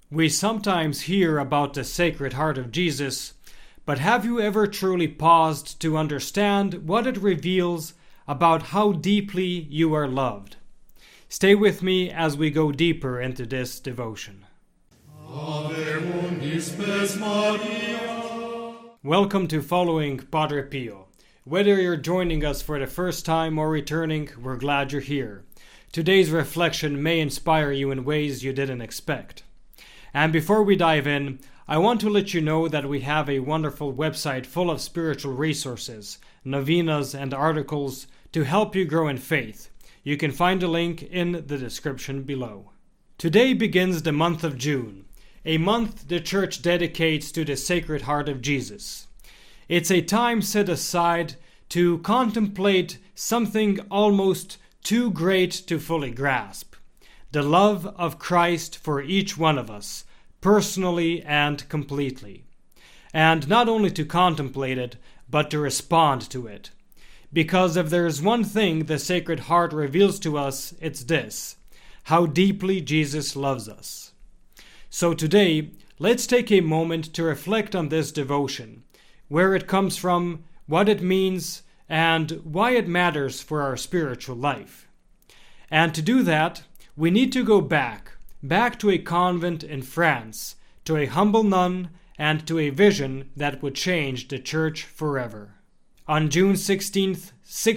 We sometimes hear about the Sacred Heart of Jesus, but have you ever truly paused to understand what it reveals about how deeply you are loved? Stay with me as we go deeper into this devotion. Ave undis spes Maria. Welcome to Following Padre Pio. Whether you're joining us for the first time or returning, we're glad you're here. Today's reflection may inspire you in ways you didn't expect. And before we dive in, I want to let you know that we have a wonderful website full of spiritual resources, novenas, and articles to help you grow in faith. You can find a link in the description below. Today begins the month of June, a month the Church dedicates to the Sacred Heart of Jesus. It's a time set aside to contemplate something almost too great to fully grasp: the love of Christ for each one of us, personally and completely. And not only to contemplate it, but to respond to it. Because if there's one thing the Sacred Heart reveals to us, it's this: how deeply Jesus loves us. So today, let's take a moment to reflect on this devotion, where it comes from, what it means, and why it matters for our spiritual life. And to do that, we need to go back to a convent in France, to a humble nun, and to a vision that would change the Church forever. On June 16th,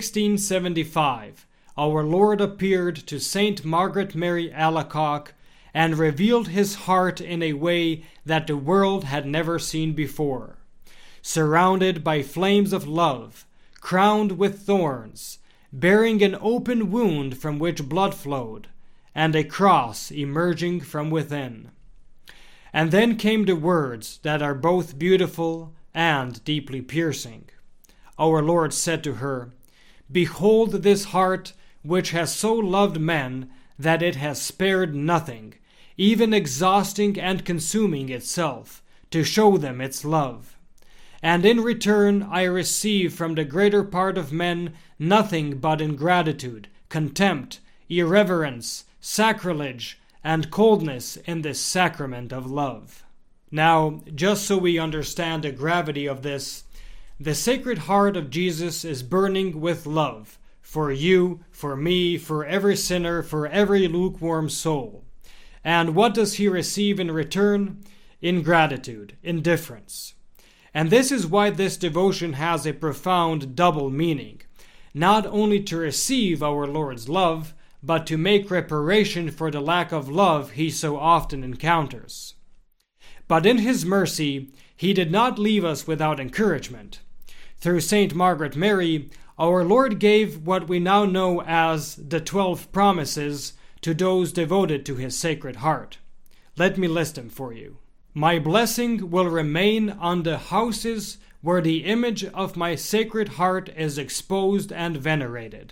1675, our Lord appeared to Saint Margaret Mary Alacoque and revealed his heart in a way that the world had never seen before. Surrounded by flames of love, crowned with thorns, bearing an open wound from which blood flowed, and a cross emerging from within. And then came the words that are both beautiful and deeply piercing. Our Lord said to her, "Behold this heart which has so loved men that it has spared nothing, even exhausting and consuming itself, to show them its love. And in return I receive from the greater part of men nothing but ingratitude, contempt, irreverence, sacrilege, and coldness in this sacrament of love." Now, just so we understand the gravity of this, the Sacred Heart of Jesus is burning with love for you, for me, for every sinner, for every lukewarm soul. And what does he receive in return? Ingratitude, indifference. And this is why this devotion has a profound double meaning, not only to receive our Lord's love, but to make reparation for the lack of love he so often encounters. But in his mercy, he did not leave us without encouragement. Through Saint Margaret Mary, our Lord gave what we now know as the 12 promises to those devoted to his Sacred Heart. Let me list them for you. "My blessing will remain on the houses where the image of my Sacred Heart is exposed and venerated.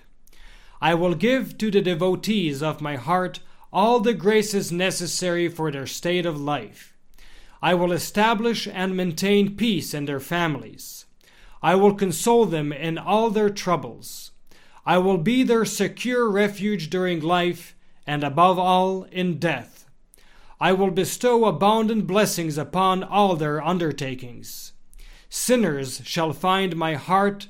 I will give to the devotees of my heart all the graces necessary for their state of life. I will establish and maintain peace in their families. I will console them in all their troubles. I will be their secure refuge during life, and above all, in death. I will bestow abundant blessings upon all their undertakings. Sinners shall find in my heart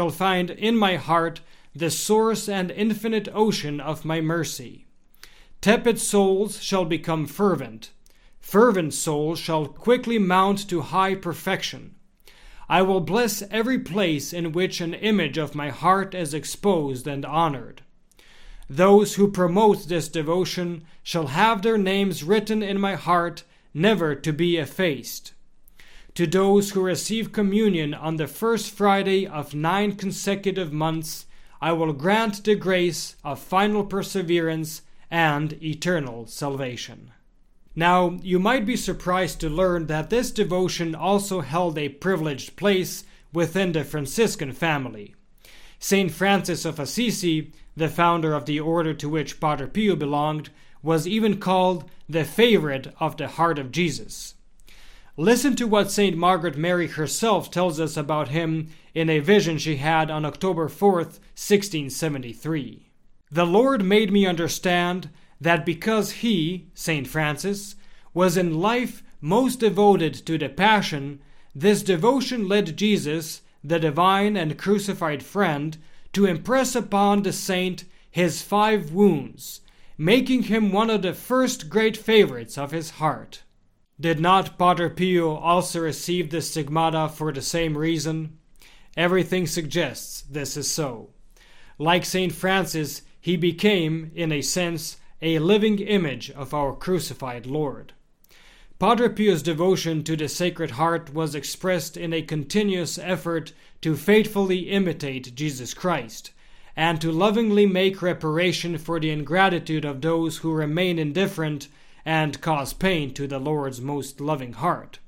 the source and infinite ocean of my mercy. Tepid souls shall become fervent. Fervent souls shall quickly mount to high perfection. I will bless every place in which an image of my heart is exposed and honored. Those who promote this devotion shall have their names written in my heart, never to be effaced. To those who receive communion on the first Friday of 9 consecutive months, I will grant the grace of final perseverance and eternal salvation." Now, you might be surprised to learn that this devotion also held a privileged place within the Franciscan family. Saint Francis of Assisi, the founder of the order to which Padre Pio belonged, was even called the favorite of the Heart of Jesus. Listen to what Saint Margaret Mary herself tells us about him in a vision she had on October 4th, 1673. "The Lord made me understand that because he, Saint Francis, was in life most devoted to the Passion, this devotion led Jesus, the divine and crucified friend, to impress upon the saint his 5 wounds, making him one of the first great favorites of his heart. Did not Padre Pio also receive the Stigmata for the same reason? Everything suggests this is so. Like St. Francis, he became, in a sense, a living image of our crucified Lord. Padre Pio's devotion to the Sacred Heart was expressed in a continuous effort to faithfully imitate Jesus Christ, and to lovingly make reparation for the ingratitude of those who remain indifferent and cause pain to the Lord's most loving heart.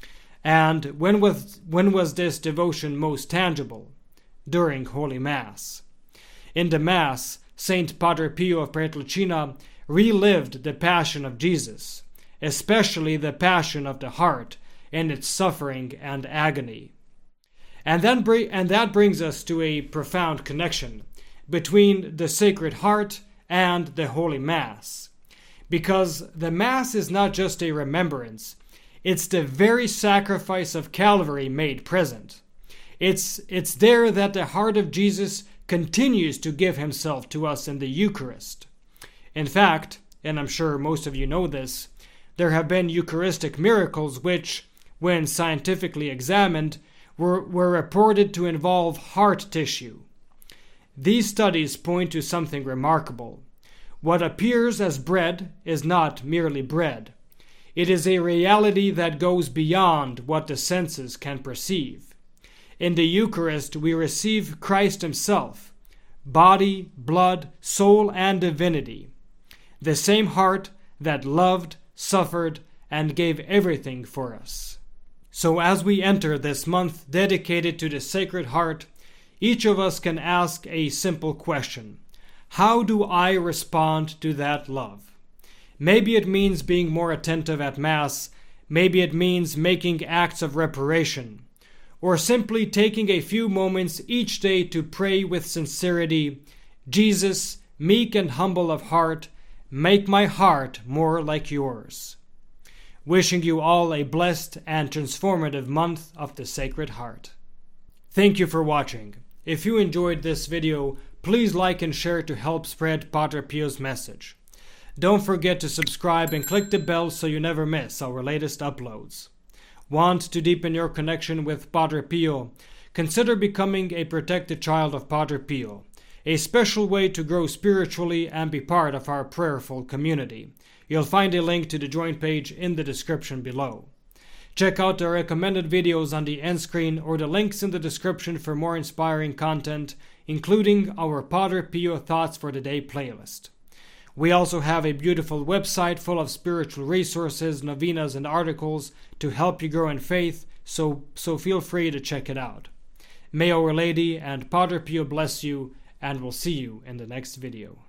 And when was this devotion most tangible? During Holy Mass. In the Mass, Saint Padre Pio of Pietrelcina relived the Passion of Jesus, especially the Passion of the heart in its suffering and agony. And that brings us to a profound connection between the Sacred Heart and the Holy Mass. Because the Mass is not just a remembrance, it's the very sacrifice of Calvary made present. It's there that the heart of Jesus continues to give himself to us in the Eucharist. In fact, and I'm sure most of you know this, there have been Eucharistic miracles which, when scientifically examined, were reported to involve heart tissue. These studies point to something remarkable. What appears as bread is not merely bread. It is a reality that goes beyond what the senses can perceive. In the Eucharist, we receive Christ himself, body, blood, soul, and divinity, the same heart that loved, suffered, and gave everything for us. So as we enter this month dedicated to the Sacred Heart, each of us can ask a simple question. How do I respond to that love? Maybe it means being more attentive at Mass, maybe it means making acts of reparation, or simply taking a few moments each day to pray with sincerity, Jesus, meek and humble of heart, make my heart more like yours. Wishing you all a blessed and transformative month of the Sacred Heart. Thank you for watching. If you enjoyed this video, please like and share to help spread Padre Pio's message. Don't forget to subscribe and click the bell so you never miss our latest uploads. Want to deepen your connection with Padre Pio? Consider becoming a protected child of Padre Pio, a special way to grow spiritually and be part of our prayerful community. You'll find a link to the join page in the description below. Check out the recommended videos on the end screen or the links in the description for more inspiring content, including our Padre Pio Thoughts for the Day playlist. We also have a beautiful website full of spiritual resources, novenas, and articles to help you grow in faith, so feel free to check it out. May Our Lady and Padre Pio bless you, and we'll see you in the next video.